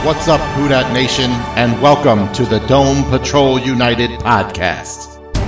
What's up, Who Dat Nation, and welcome to the Dome Patrol United podcast.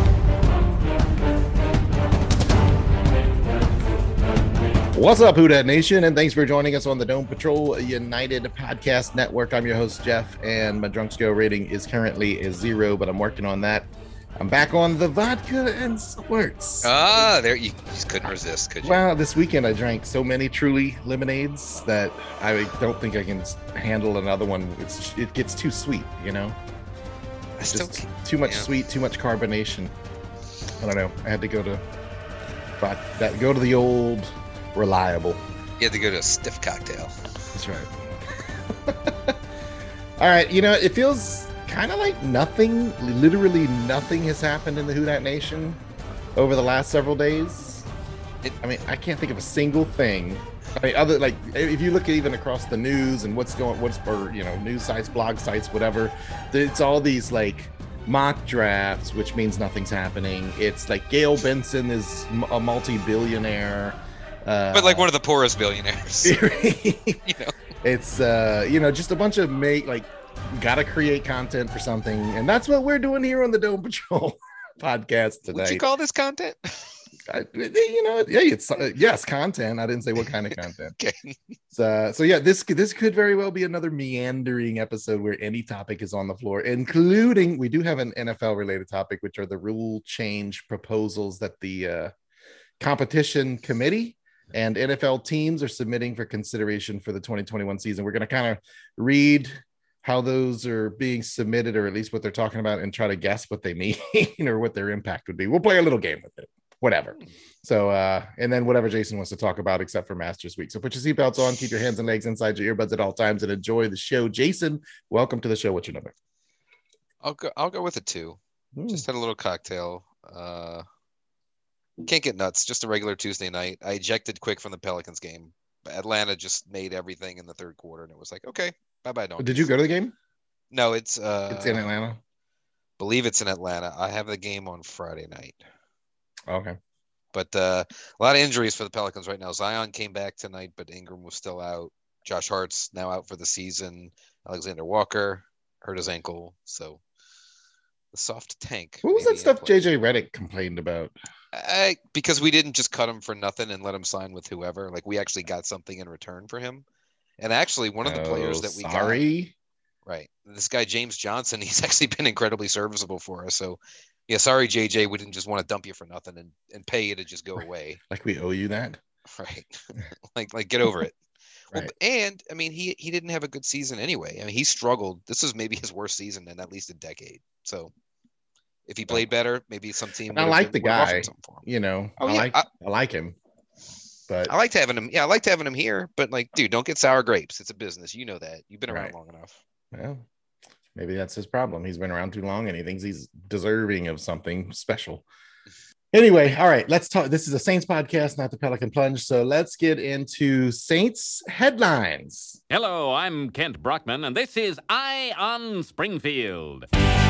What's up, Who Dat Nation, and thanks for joining us on the Dome Patrol United podcast network. I'm your host, Jeff, and my drunk scale rating is currently a 0, but I'm working on that. I'm back on the vodka and squirts. There you just couldn't resist, could you? Well, this weekend I drank so many Truly lemonades that I don't think I can handle another one. It gets too sweet, you know? Just too much sweet, too much carbonation. I don't know. I had to go to the old reliable. You had to go to a stiff cocktail. That's right. All right, you know, it feels kind of like literally nothing has happened in the Who Dat Nation over the last several days. I can't think of a single thing. Other, like, if you look at even across the news and news sites, blog sites, whatever, it's all these like mock drafts, which means nothing's happening. It's like Gail Benson is a multi-billionaire, but like one of the poorest billionaires. It's just a bunch of gotta create content for something, and that's what we're doing here on the Dome Patrol podcast today. Would you call this content? Yes, content. I didn't say what kind of content. Okay. So yeah, this could very well be another meandering episode where any topic is on the floor, including we do have an NFL related topic, which are the rule change proposals that the competition committee and NFL teams are submitting for consideration for the 2021 season. We're going to kind of read how those are being submitted, or at least what they're talking about, and try to guess what they mean or what their impact would be. We'll play a little game with it, whatever. So, and then whatever Jason wants to talk about, except for Masters Week. So put your seatbelts on, keep your hands and legs inside your earbuds at all times, and enjoy the show. Jason, welcome to the show. What's your number? I'll go with a 2. Just had a little cocktail. Can't get nuts. Just a regular Tuesday night. I ejected quick from the Pelicans game. Atlanta just made everything in the third quarter, and it was like, okay, bye-bye. Did you go to the game? No, it's in Atlanta. Believe it's in Atlanta. I have the game on Friday night. Okay. But a lot of injuries for the Pelicans right now. Zion came back tonight, but Ingram was still out. Josh Hart's now out for the season. Alexander Walker hurt his ankle. So the soft tank. What was that stuff JJ Redick complained about? Because we didn't just cut him for nothing and let him sign with whoever. Like, we actually got something in return for him. And actually, one of the players that we got. Right. This guy, James Johnson, he's actually been incredibly serviceable for us. So, yeah, sorry, JJ. We didn't just want to dump you for nothing and pay you to just go away. Like we owe you that? Right. like get over it. Right. Well, and, I mean, he didn't have a good season anyway. I mean, he struggled. This is maybe his worst season in at least a decade. So, if he played better, maybe some team. I like the guy, you know. I like him, but I liked having him. Yeah, I liked having him here. But like, dude, don't get sour grapes. It's a business. You know that. You've been around long enough. Well, maybe that's his problem. He's been around too long, and he thinks he's deserving of something special. Anyway, all right, let's talk. This is a Saints podcast, not the Pelican Plunge. So let's get into Saints headlines. Hello, I'm Kent Brockman, and this is Eye on Springfield.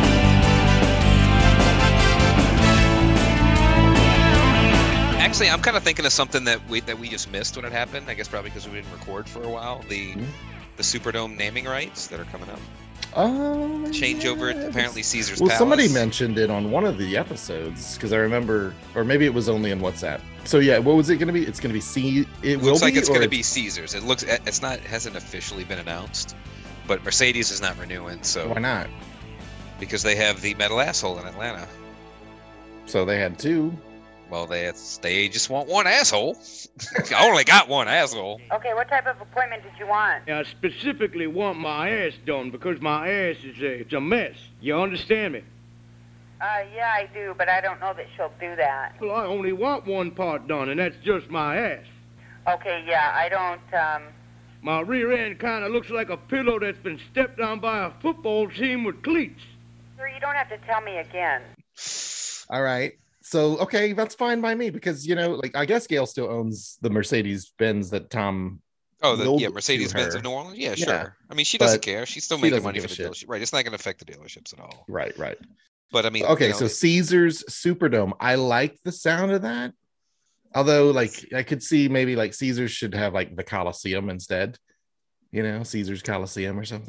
Actually, I'm kind of thinking of something that we just missed when it happened. I guess probably because we didn't record for a while. The Superdome naming rights that are coming up. Changeover at apparently Caesar's Palace. Somebody mentioned it on one of the episodes because I remember, or maybe it was only in WhatsApp. So yeah, what was it going to be? It's going to be It looks like it's going to be Caesar's. It hasn't officially been announced, but Mercedes is not renewing. So why not? Because they have the metal asshole in Atlanta. So they had 2. Well, they just want one asshole. I only got one asshole. Okay, what type of appointment did you want? I specifically want my ass done because my ass is it's a mess. You understand me? Yeah, I do, but I don't know that she'll do that. Well, I only want one part done, and that's just my ass. Okay, yeah, I don't, My rear end kind of looks like a pillow that's been stepped on by a football team with cleats. Sir, you don't have to tell me again. All right. So, okay, that's fine by me because, you know, like, I guess Gail still owns the Mercedes-Benz that Tom. Mercedes-Benz of New Orleans. Yeah, sure. Yeah. I mean, she doesn't care. She's still making money for the dealership. Right. It's not going to affect the dealerships at all. Right. But I mean, okay, so Caesar's Superdome. I like the sound of that. Although, like, I could see maybe like Caesars should have like the Coliseum instead. You know, Caesar's Coliseum or something.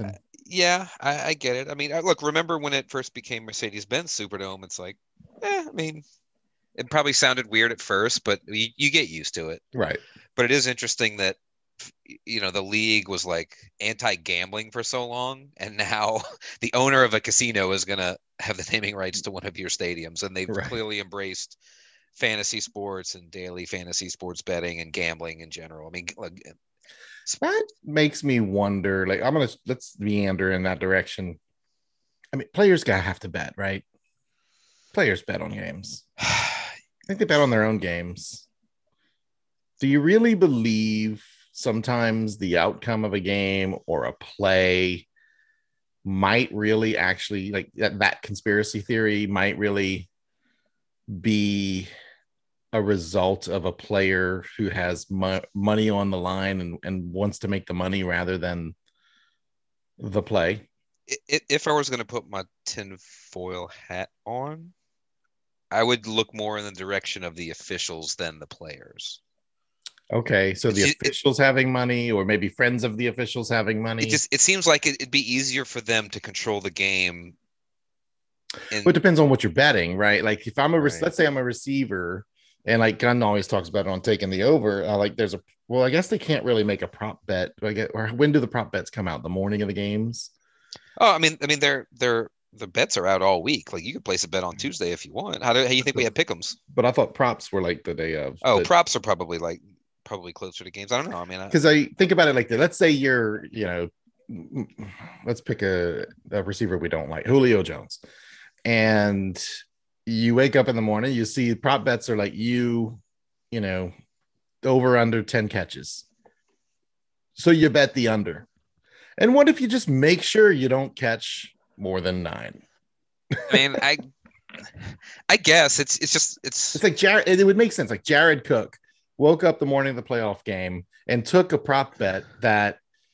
Yeah, I get it. I mean, look, remember when it first became Mercedes-Benz Superdome? It's like, I mean, it probably sounded weird at first, but you get used to it. Right. But it is interesting that, the league was like anti-gambling for so long, and now the owner of a casino is going to have the naming rights to one of your stadiums, and they've clearly embraced fantasy sports and daily fantasy sports betting and gambling in general. I mean, look, that makes me wonder, like, let's meander in that direction. I mean, players gotta have to bet, right? Players bet on games. I think they bet on their own games. Do you really believe sometimes the outcome of a game or a play might really actually, like, that conspiracy theory might really be a result of a player who has money on the line and wants to make the money rather than the play? If I was going to put my tinfoil hat on, I would look more in the direction of the officials than the players. Okay, so the officials having money, or maybe friends of the officials having money. It seems like it'd be easier for them to control the game. But it depends on what you're betting, right? Like if I'm let's say I'm a receiver, and like Gunn always talks about it on taking the over. Like I guess they can't really make a prop bet. Or when do the prop bets come out? The morning of the games? Oh, I mean, the bets are out all week. Like you could place a bet on Tuesday if you want. How do you think we have pick'ems? But I thought props were like the day of. Oh, props are probably closer to games. I don't know. I mean, because I think about it like that. Let's say you're, let's pick a receiver we don't like, Julio Jones, and you wake up in the morning, you see prop bets are like over under 10 catches. So you bet the under. And what if you just make sure you don't catch more than 9? I mean, I guess it's like Jared. It would make sense. Like Jared Cook woke up the morning of the playoff game and took a prop bet that,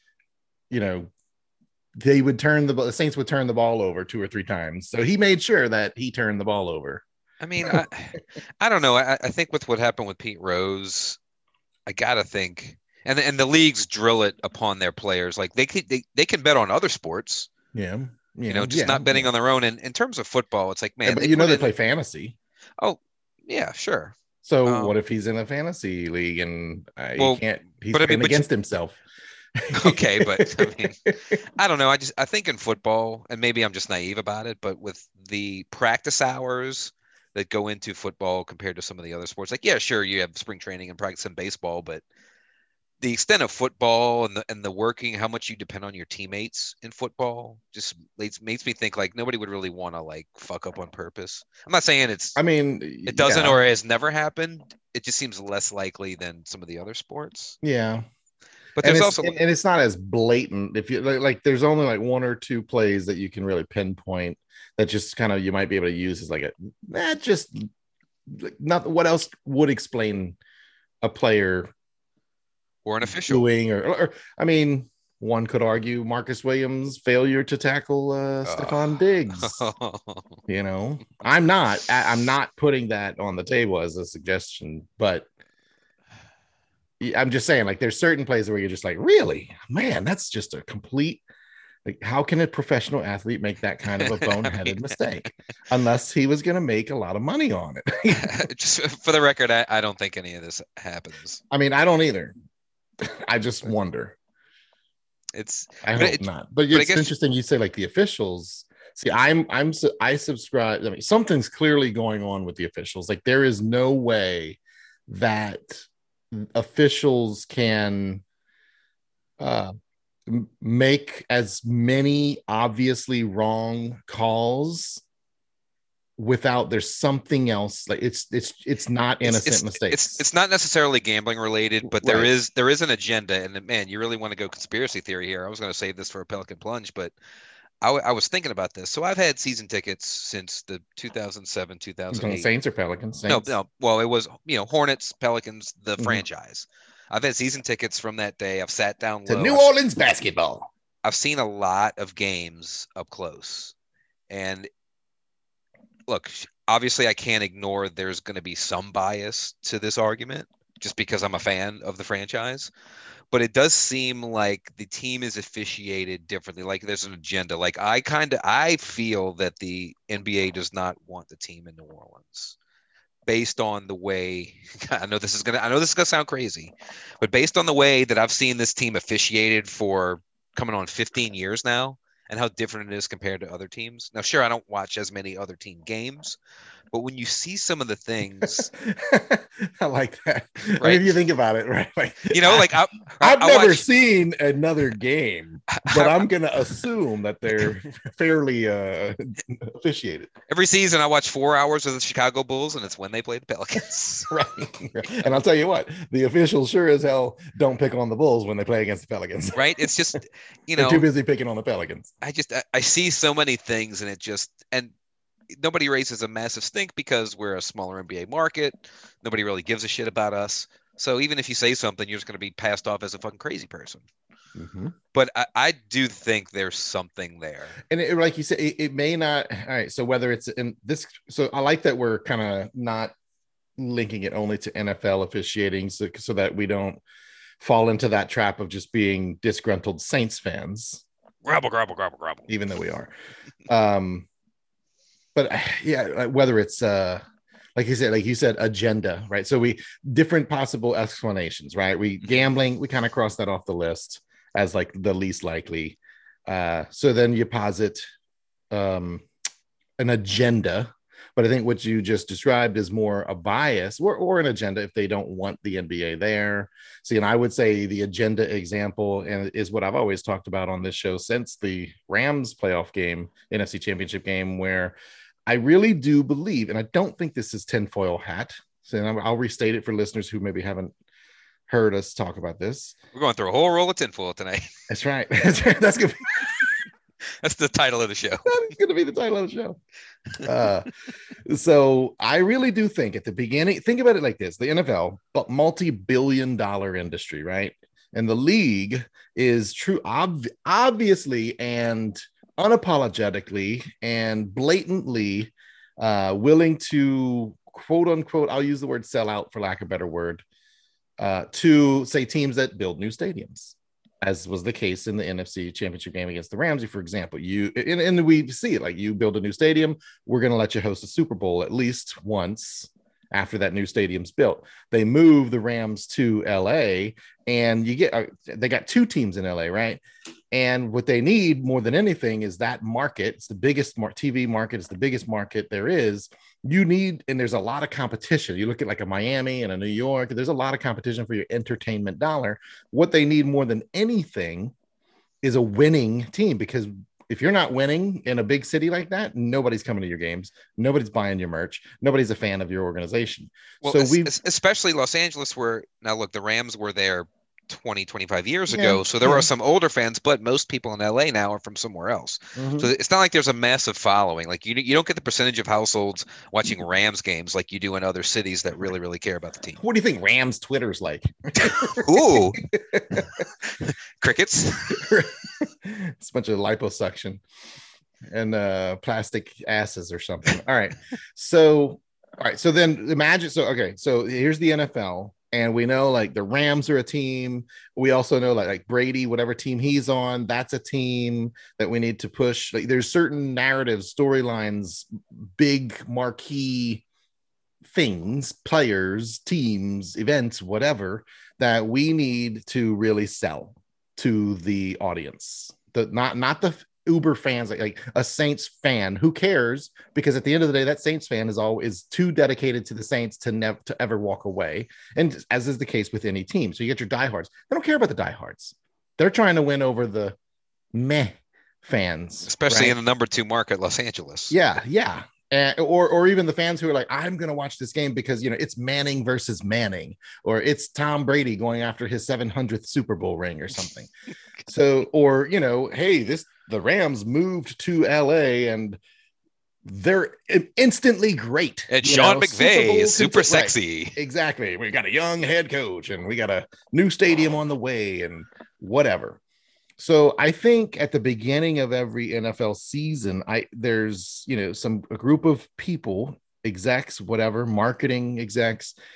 they would the Saints would turn the ball over 2 or 3 times. So he made sure that he turned the ball over. I mean, I don't know. I think with what happened with Pete Rose, I gotta think, and the leagues drill it upon their players. Like they can bet on other sports. Yeah. Not betting on their own. And in terms of football, it's like, man, but they play fantasy. Oh, yeah, sure. So what if he's in a fantasy league and he's playing against himself? Okay, but I mean, I don't know. I think in football, and maybe I'm just naive about it, but with the practice hours that go into football compared to some of the other sports, like, yeah, sure, you have spring training and practice in baseball, but the extent of football and the working, how much you depend on your teammates in football, just makes me think like nobody would really want to like fuck up on purpose. I'm not saying it doesn't or has never happened. It just seems less likely than some of the other sports. Yeah. But there's also, and it's not as blatant. If you like, there's only like 1 or 2 plays that you can really pinpoint that just kind of you might be able to use as like not what else would explain a player or an official doing, or I mean, one could argue Marcus Williams' failure to tackle Stephon Diggs. I'm not putting that on the table as a suggestion, but I'm just saying, like, there's certain plays where you're just like, really, man, that's just a complete, like, how can a professional athlete make that kind of a boneheaded mistake unless he was going to make a lot of money on it? Just for the record, I don't think any of this happens. I mean, I don't either. I just wonder. I hope not. But it's interesting you say like the officials. See, I subscribe. I mean, something's clearly going on with the officials. Like there is no way that officials can make as many obviously wrong calls without there's something else. Like it's not innocent mistakes. It's not necessarily gambling related, but there is an agenda. And man, you really want to go conspiracy theory here. I was going to save this for a Pelican Plunge, but I was thinking about this. So I've had season tickets since the 2007, 2008. Saints or Pelicans? Saints? No. Well, it was Hornets, Pelicans, the franchise. I've had season tickets from that day. I've sat down to New Orleans basketball. I've seen a lot of games up close, and look, obviously I can't ignore there's going to be some bias to this argument, just because I'm a fan of the franchise. But it does seem like the team is officiated differently. Like there's an agenda. Like I feel that the NBA does not want the team in New Orleans based on the way I know this is gonna sound crazy, but based on the way that I've seen this team officiated for coming on 15 years now and how different it is compared to other teams. Now, sure, I don't watch as many other team games, but when you see some of the things, I like that. Right? I mean, if you think about it, right? Like, I've never seen another game, but I'm going to assume that they're fairly officiated. Every season, I watch 4 hours of the Chicago Bulls, and it's when they play the Pelicans. Right. And I'll tell you what, the officials sure as hell don't pick on the Bulls when they play against the Pelicans. Right? It's just, they're too busy picking on the Pelicans. I see so many things, and nobody raises a massive stink because we're a smaller NBA market. Nobody really gives a shit about us. So even if you say something, you're just going to be passed off as a fucking crazy person. Mm-hmm. But I do think there's something there. And like you said, it may not. All right. So whether it's in this, so I like that we're kind of not linking it only to NFL officiating so that we don't fall into that trap of just being disgruntled Saints fans. Grabble. Even though we are. But yeah, whether it's like you said, agenda, right? So we different possible explanations, right? Gambling, we kind of cross that off the list as like the least likely. So then you posit an agenda, but I think what you just described is more a bias or an agenda if they don't want the NBA there. See, and I would say the agenda example and is what I've always talked about on this show since the Rams playoff game, NFC Championship game, where I really do believe, and I don't think this is tinfoil hat. So I'll restate it for listeners who maybe haven't heard us talk about this. We're going through a whole roll of tinfoil tonight. That's right. That's good. That's the title of the show. That's going to be the title of the show. So I really do think at the beginning, think about it like this: the NFL, but multi-billion-dollar industry, right? And the league is true, obviously, and unapologetically and blatantly willing to quote unquote, I'll use the word sell out for lack of a better word, to say teams that build new stadiums, as was the case in the NFC Championship game against the Rams, for example. And we see it, like, you build a new stadium, we're going to let you host a Super Bowl at least once after that new stadium's built. They move the Rams to LA, and they got two teams in LA, right? And what they need more than anything is that market. It's the biggest TV market. It's the biggest market there is. And there's a lot of competition. You look at like a Miami and a New York, there's a lot of competition for your entertainment dollar. What they need more than anything is a winning team, because if you're not winning in a big city like that, nobody's coming to your games. Nobody's buying your merch. Nobody's a fan of your organization. Well, so especially Los Angeles, where now look, the Rams were there 25 years ago. So there are some older fans, but most people in LA now are from somewhere else. Mm-hmm. So it's not like there's a massive following. Like you don't get the percentage of households watching Rams games like you do in other cities that really, really care about the team. What do you think Rams Twitter's like? Ooh. Crickets. It's a bunch of liposuction and plastic asses or something. All right. So then imagine, so here's the NFL. And we know like the Rams are a team. We also know like Brady, whatever team he's on, that's a team that we need to push. Like there's certain narratives, storylines, big marquee things, players, teams, events, whatever, that we need to really sell to the audience. Not the Uber fans, like a Saints fan who cares, because at the end of the day, that Saints fan is too dedicated to the Saints to ever walk away. And as is the case with any team. So you get your diehards. They don't care about the diehards. They're trying to win over the meh fans, especially in the number 2 market, Los Angeles. Yeah. Or even the fans who are like, I'm going to watch this game because, it's Manning versus Manning, or it's Tom Brady going after his 700th Super Bowl ring or something. So, or, hey, the Rams moved to LA and they're instantly great. And Sean McVay is super sexy. Right. Exactly. We got a young head coach and we got a new stadium on the way and whatever. So I think at the beginning of every NFL season, there's a group of people, execs, whatever, marketing execs,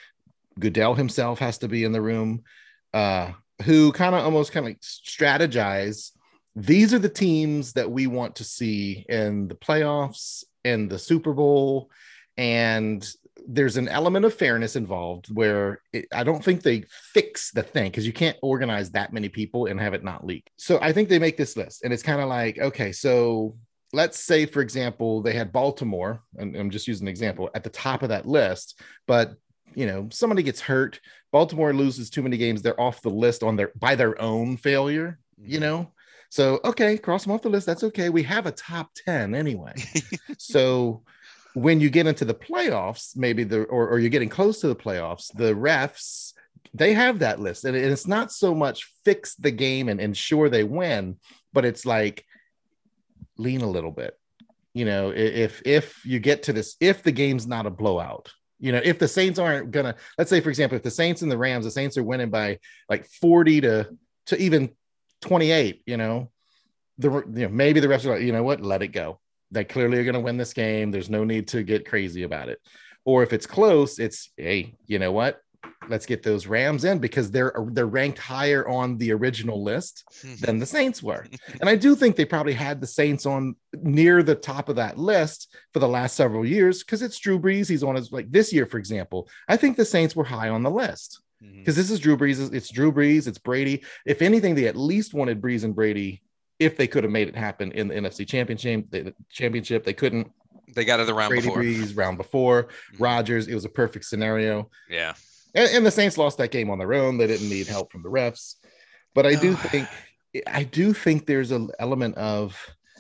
Goodell himself has to be in the room, who kind of strategize. These are the teams that we want to see in the playoffs, in the Super Bowl. And there's an element of fairness involved where I don't think they fix the thing, because you can't organize that many people and have it not leak. So I think they make this list, and it's kind of like, okay, so let's say, for example, they had Baltimore, and I'm just using an example, at the top of that list, but somebody gets hurt, Baltimore loses too many games, they're off the list by their own failure, So, okay, cross them off the list. That's okay. We have a top 10 anyway. So when you get into the playoffs, maybe or you're getting close to the playoffs, the refs, they have that list. And it's not so much fix the game and ensure they win, but it's like lean a little bit. If you get to this, if the game's not a blowout, if the Saints aren't gonna, let's say, for example, if the Saints and the Rams, the Saints are winning by like 40 to even 28, maybe the refs are like, you know what, let it go. They clearly are going to win this game. There's no need to get crazy about it. Or if it's close, it's, hey, you know what? Let's get those Rams in, because they're ranked higher on the original list than the Saints were. And I do think they probably had the Saints on near the top of that list for the last several years, because it's Drew Brees. He's on his, like this year, for example, I think the Saints were high on the list, because this is Drew Brees. It's Drew Brees. It's Brady. If anything, they at least wanted Brees and Brady if they could have made it happen in the NFC Championship. They couldn't. They got it the round before. Brees round before. Rodgers. It was a perfect scenario. Yeah. And the Saints lost that game on their own. They didn't need help from the refs. But I do think there's an element of,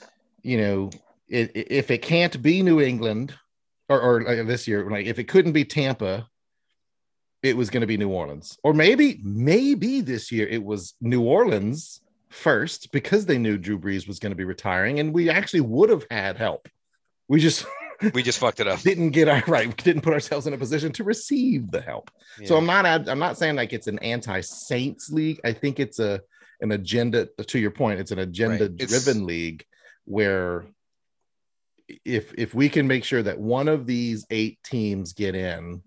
if it can't be New England or like this year, like if it couldn't be Tampa, it was going to be New Orleans. Or maybe this year it was New Orleans first, because they knew Drew Brees was going to be retiring, and we actually would have had help. We just fucked it up. Didn't put ourselves in a position to receive the help. Yeah. So I'm not saying like it's an anti-Saints league. I think it's an agenda, to your point, it's an agenda-driven league where if we can make sure that one of these 8 teams get in,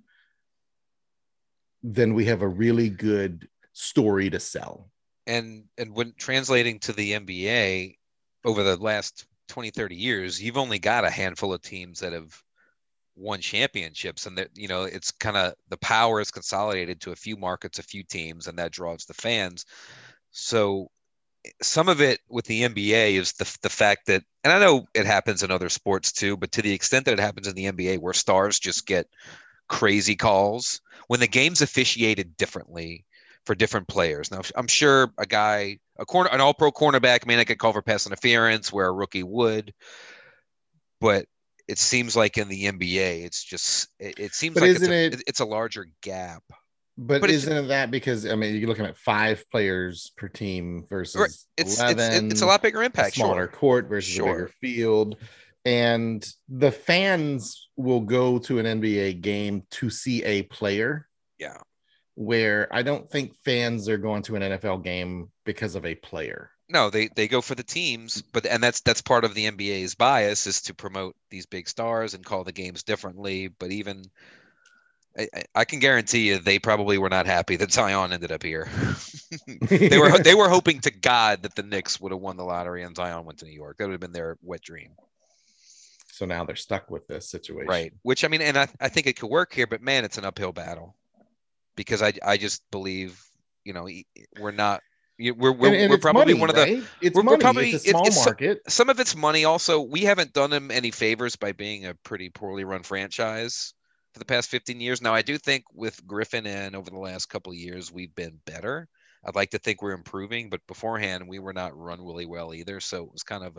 then we have a really good story to sell. And when translating to the NBA over the last 20, 30 years, you've only got a handful of teams that have won championships, and that, it's kind of, the power is consolidated to a few markets, a few teams, and that draws the fans. So some of it with the NBA is the fact that, and I know it happens in other sports too, but to the extent that it happens in the NBA, where stars just get crazy calls when the game's officiated differently for different players. Now, I'm sure an all-pro cornerback may not get called for pass interference where a rookie would, but it seems like in the NBA, it's just, it seems like it's a larger gap. But isn't it that because, I mean, you're looking at 5 players per team versus 11. It's a lot bigger impact. Smaller court versus a bigger field. And the fans will go to an NBA game to see a player. Yeah. Where I don't think fans are going to an NFL game because of a player. No, they go for the teams, and that's part of the NBA's bias, is to promote these big stars and call the games differently. But even I can guarantee you, they probably were not happy that Zion ended up here. They were hoping to God that the Knicks would have won the lottery and Zion went to New York. That would have been their wet dream. So now they're stuck with this situation, right? Which, I mean, and I think it could work here, but man, it's an uphill battle. Because I just believe, we're not, we're probably money, one of the, right? We're probably, it's a small market. Some of it's money. Also, we haven't done them any favors by being a pretty poorly run franchise for the past 15 years. Now, I do think with Griffin and over the last couple of years, we've been better. I'd like to think we're improving, but beforehand we were not run really well either. So it was kind of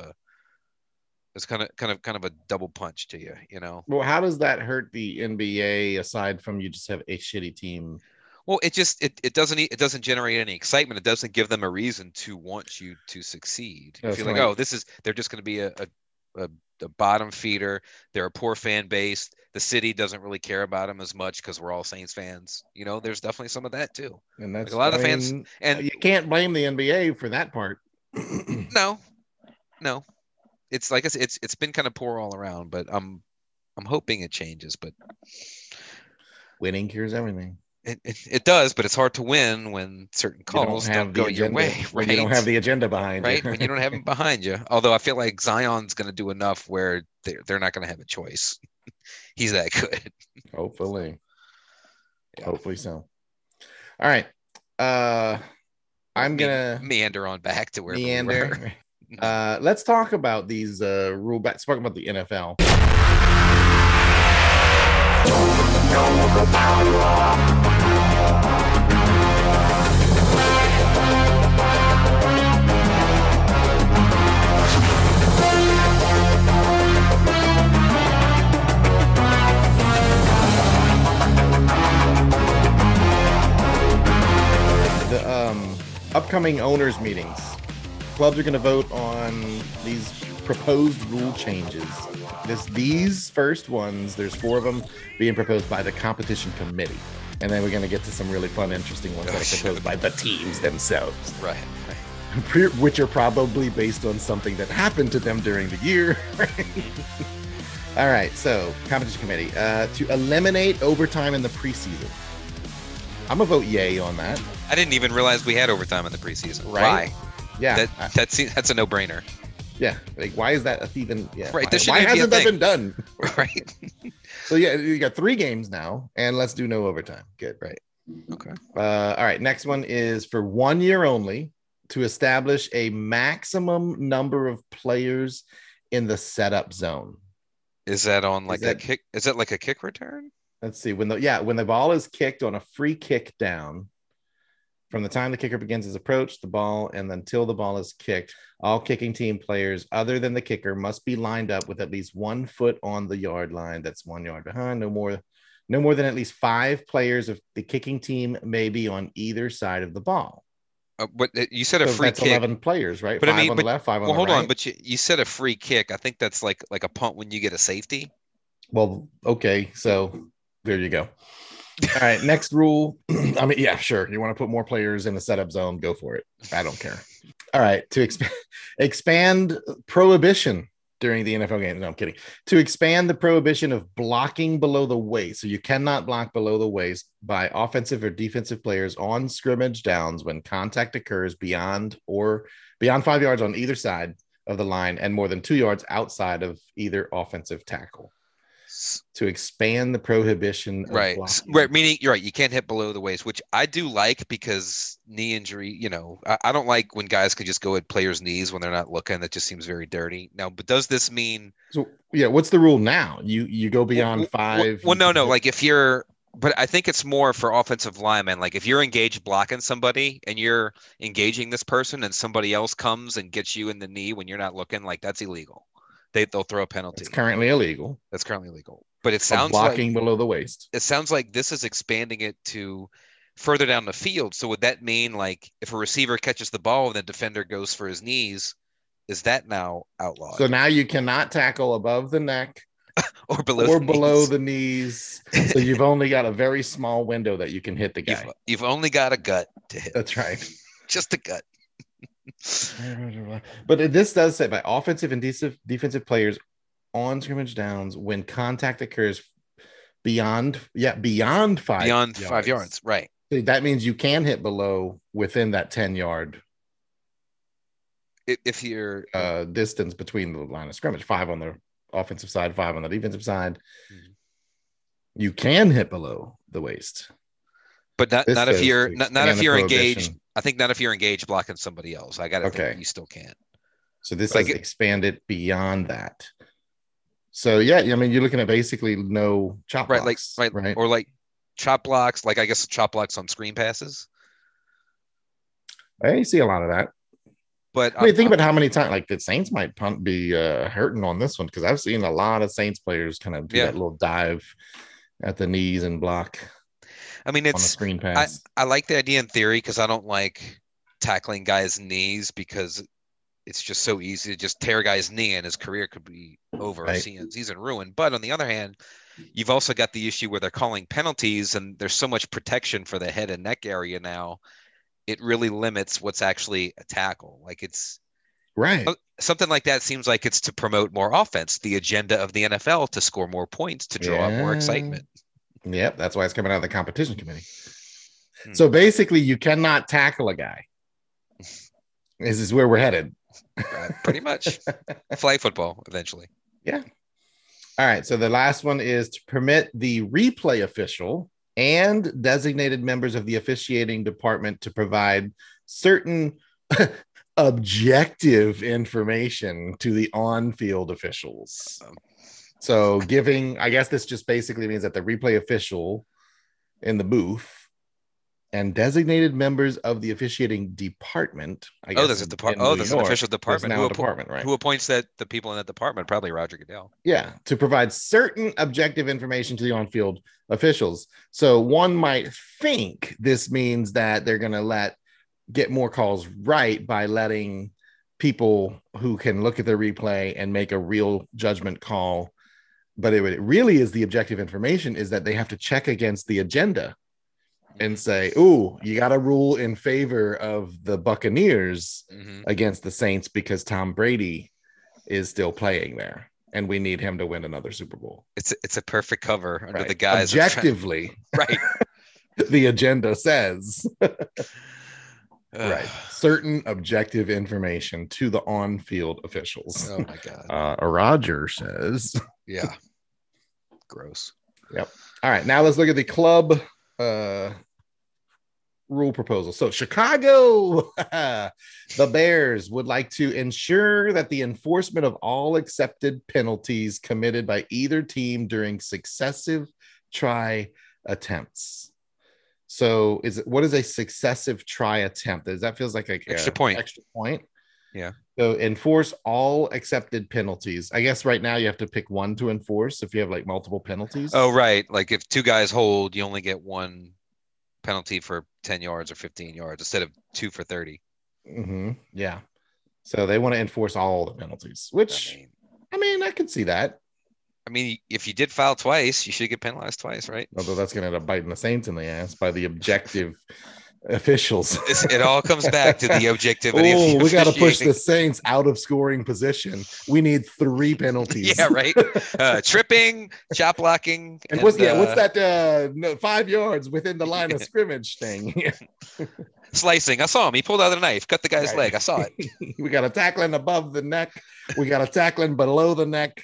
a double punch to you, Well, how does that hurt the NBA aside from you just have a shitty team? Well, it doesn't generate any excitement. It doesn't give them a reason to want you to succeed. You feel like, they're just going to be a bottom feeder. They're a poor fan base. The city doesn't really care about them as much because we're all Saints fans. There's definitely some of that too. And that's like a lot of the fans, and you can't blame the NBA for that part. No. It's like I said, it's been kind of poor all around, but I'm hoping it changes. But winning cures everything. It does, but it's hard to win when certain calls don't go your way. Right? You don't have the agenda behind you. When you don't have them behind you. Although I feel like Zion's going to do enough where they're not going to have a choice. He's that good. Hopefully. Yeah. Hopefully so. All right. I'm going to meander on back to where we were. Let's talk about these rule backs. Talk about the NFL. The upcoming owners meetings. Clubs are going to vote on these proposed rule changes. These first ones, there's 4 of them being proposed by the competition committee. And then we're going to get to some really fun, interesting ones that are proposed by the teams themselves. Right. Which are probably based on something that happened to them during the year. All right, so competition committee. To eliminate overtime in the preseason. I'm going to vote yay on that. I didn't even realize we had overtime in the preseason. Right? Why? Yeah. That's a no-brainer. Yeah, like why is that even? Yeah, right. Why hasn't that been done? Right. So yeah, you got 3 games now, and let's do no overtime. Good. Right. Okay. All right. Next one is for 1 year only to establish a maximum number of players in the setup zone. Is that on a kick? Is that like a kick return? Let's see. When the ball is kicked on a free kick down. From the time the kicker begins his approach, the ball, and until the ball is kicked, all kicking team players other than the kicker must be lined up with at least 1 foot on the yard line. That's 1 yard behind. No more than at least 5 players of the kicking team may be on either side of the ball. But you said a free that's kick. 11 players, right? But 5 on the left, 5 on the right. Well, hold on. But you said a free kick. I think that's like a punt when you get a safety. Well, okay. So there you go. All right, next rule. I mean, yeah, sure. You want to put more players in the setup zone, go for it. I don't care. All right, to expand prohibition during the NFL games. No, I'm kidding. To expand the prohibition of blocking below the waist. So you cannot block below the waist by offensive or defensive players on scrimmage downs when contact occurs beyond 5 yards on either side of the line and more than 2 yards outside of either offensive tackle. To expand the prohibition of blocking. Right, meaning you're right, you can't hit below the waist, which I do like because knee injury, I don't like when guys can just go at players' knees when they're not looking. That just seems very dirty. Now, but does this mean what's the rule now? You go beyond 5? Well, no, like but I think it's more for offensive linemen. Like if you're engaged blocking somebody and you're engaging this person and somebody else comes and gets you in the knee when you're not looking, like that's illegal. They'll throw a penalty. It's currently illegal. That's currently illegal. But it sounds blocking below the waist. It sounds like this is expanding it to further down the field. So would that mean like if a receiver catches the ball and the defender goes for his knees, is that now outlawed? So now you cannot tackle above the neck or below the knees. So you've only got a very small window that you can hit the guy. You've only got a gut to hit. That's right. Just a gut. But this does say by offensive and defensive players on scrimmage downs when contact occurs beyond 5 yards, right? So that means you can hit below within that 10-yard if you're distance between the line of scrimmage. 5 on the offensive side, 5 on the defensive side. Mm-hmm. You can hit below the waist. But not if you're engaged. I think not if you're engaged blocking somebody else. I got to think you still can. So this is expanded beyond that. So yeah, I mean you're looking at basically no chop blocks, right? Or like chop blocks, like I guess chop blocks on screen passes. I see a lot of that. But I mean, think about how many times like the Saints might be hurting on this one because I've seen a lot of Saints players kind of do that little dive at the knees and block. I mean, it's on a screen pass. I like the idea in theory because I don't like tackling guys' knees because it's just so easy to just tear a guy's knee and his career could be over, right. season ruined. But on the other hand, you've also got the issue where they're calling penalties and there's so much protection for the head and neck area now. It really limits what's actually a tackle. Like it's right. Something like that seems like it's to promote more offense, the agenda of the NFL to score more points, to draw up more excitement. Yep, that's why it's coming out of the competition committee. So basically, you cannot tackle a guy. This is where we're headed. Pretty much. Flag football eventually. Yeah. All right. So the last one is to permit the replay official and designated members of the officiating department to provide certain objective information to the on-field officials. So I guess this just basically means that the replay official in the booth and designated members of the officiating department. There's a department. There's an official department. Now department, right? Who appoints the people in that department? Probably Roger Goodell. Yeah, to provide certain objective information to the on-field officials. So one might think this means that they're going to get more calls right by letting people who can look at the replay and make a real judgment call. But it really is the objective information is that they have to check against the agenda and say, "Ooh, you got to rule in favor of the Buccaneers against the Saints because Tom Brady is still playing there, and we need him to win another Super Bowl." It's a perfect cover under right. the guise objectively, right? The agenda says, right, certain objective information to the on-field officials. Oh my God! Roger says, "Yeah, gross." Yep. All right, now let's look at the club rule proposal. So Chicago, the Bears would like to ensure that the enforcement of all accepted penalties committed by either team during successive try attempts. So what is a successive try attempt? That feels like extra point. Extra point. Yeah. So enforce all accepted penalties. I guess right now you have to pick one to enforce if you have like multiple penalties. Oh, right. Like if two guys hold, you only get one penalty for 10 yards or 15 yards instead of 2 for 30. Yeah. So they want to enforce all the penalties, which I mean, I could see that. I mean, if you did foul twice, you should get penalized twice, right? Although that's going to end up biting the Saints in the ass by the objective officials. It all comes back to the objectivity. We got to push the Saints out of scoring position. We need 3 penalties. Yeah, right. Tripping, chop blocking, and what's that? 5 yards within the line of scrimmage thing. Slicing. I saw him. He pulled out a knife, cut the guy's leg. I saw it. We got a tackling above the neck. We got a tackling below the neck.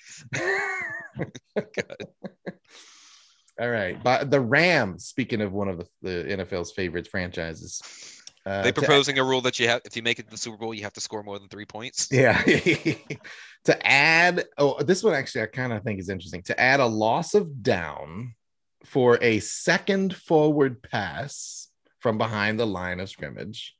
All right. But the Rams, speaking of one of the NFL's favorite franchises, they proposing a rule that you have, if you make it to the Super Bowl, you have to score more than 3 points. Yeah. To add, this one actually I kind of think is interesting. To add a loss of down for a second forward pass from behind the line of scrimmage,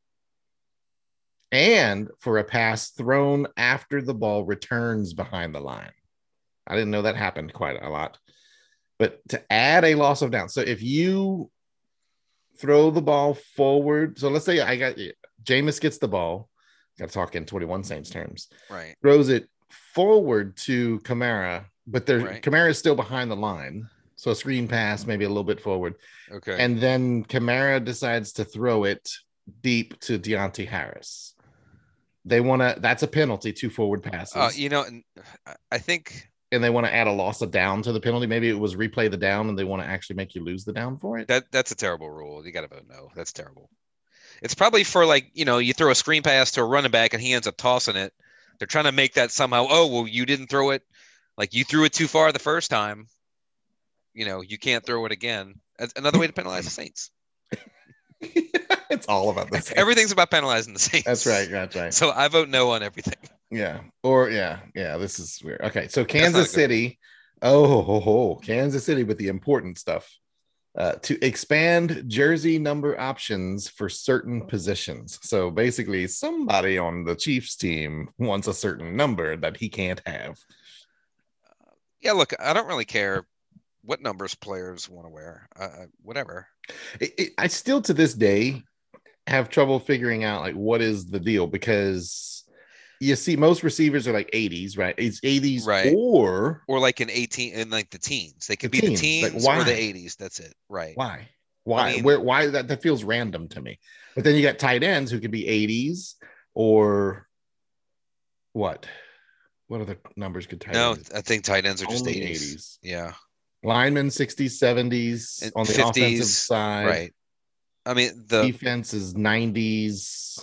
and for a pass thrown after the ball returns behind the line. I didn't know that happened quite a lot. But to add a loss of down. So if you throw the ball forward, so let's say Jameis gets the ball, got to talk in 21 Saints terms, right? Throws it forward to Kamara, but Kamara is still behind the line. So a screen pass, maybe a little bit forward. Okay. And then Kamara decides to throw it deep to Deontay Harris. That's a penalty, 2 forward passes. I think. And they want to add a loss of down to the penalty. Maybe it was replay the down and they want to actually make you lose the down for it. That's a terrible rule. You got to vote no. That's terrible. It's probably for you throw a screen pass to a running back and he ends up tossing it. They're trying to make that somehow, you didn't throw it. Like you threw it too far the first time. You can't throw it again. That's another way to penalize the Saints. It's all about the Saints. Everything's about penalizing the Saints. That's right. So I vote no on everything. Yeah. This is weird. Okay. So Kansas City. Kansas City with the important stuff. To expand jersey number options for certain positions. So basically somebody on the Chiefs team wants a certain number that he can't have. Yeah, look, I don't really care what numbers players want to wear. Whatever. I still to this day have trouble figuring out what is the deal, because you see most receivers are 80s, right? It's 80s, right? Or like in 18 in the teens. They could be the teens or the 80s. That's it, right? Why? Why that feels random to me. But then you got tight ends who could be 80s or what? What other numbers could tight ends? No, I think tight ends are just only 80s. Yeah. Linemen 60s, 70s on the 50s, offensive side. Right. I mean, the defense is 90s,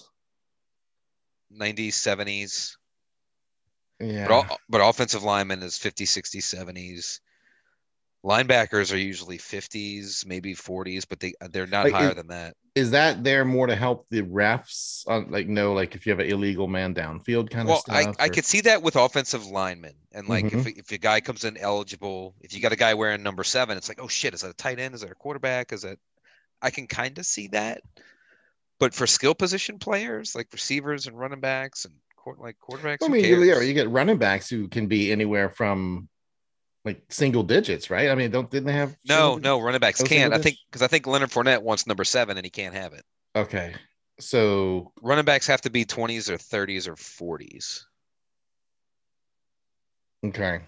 70s. Yeah. But offensive lineman is 50s, 60s, 70s. Linebackers are usually 50s, maybe 40s, but they're not higher than that. Is that there more to help the refs like if you have an illegal man downfield kind of stuff? I could see that with offensive linemen. And like if a guy comes in eligible, if you got a guy wearing number 7, it's like, oh shit, is that a tight end? Is that a quarterback? I can kind of see that. But for skill position players like receivers and running backs and quarterbacks, I mean, you get running backs who can be anywhere from like single digits, right? I mean, didn't they have no running backs can't. I think Leonard Fournette wants number 7 and he can't have it. Okay, so running backs have to be 20s or 30s or 40s. Okay.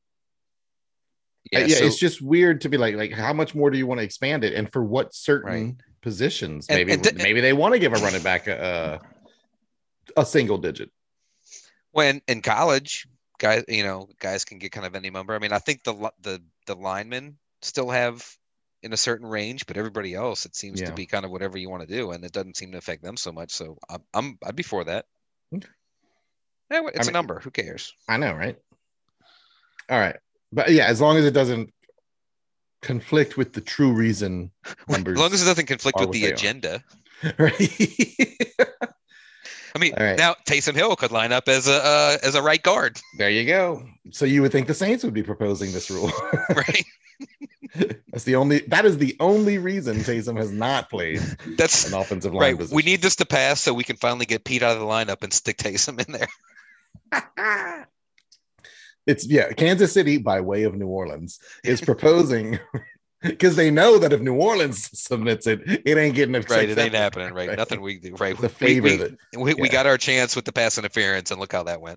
Yeah, so, it's just weird to be like how much more do you want to expand it, and for what certain positions? Maybe they want to give a running back a single digit. When in college, guys can get kind of any number. I mean, I think the linemen still have in a certain range, but everybody else, it seems to be kind of whatever you want to do, and it doesn't seem to affect them so much. So I'd be for that. Okay. Yeah, it's a number. Who cares? I know, right? All right, but yeah, as long as it doesn't conflict with the true reason numbers. As long as it doesn't conflict with the agenda, right? I mean, now Taysom Hill could line up as a right guard. There you go. So you would think the Saints would be proposing this rule, right? That is the only reason Taysom has not played. That's an offensive line position. We need this to pass so we can finally get Pete out of the lineup and stick Taysom in there. It's Kansas City by way of New Orleans is proposing. Because they know that if New Orleans submits it, it ain't getting accepted. Right, it ain't happening. Right, nothing we do. Right, we got our chance with the pass interference, and look how that went.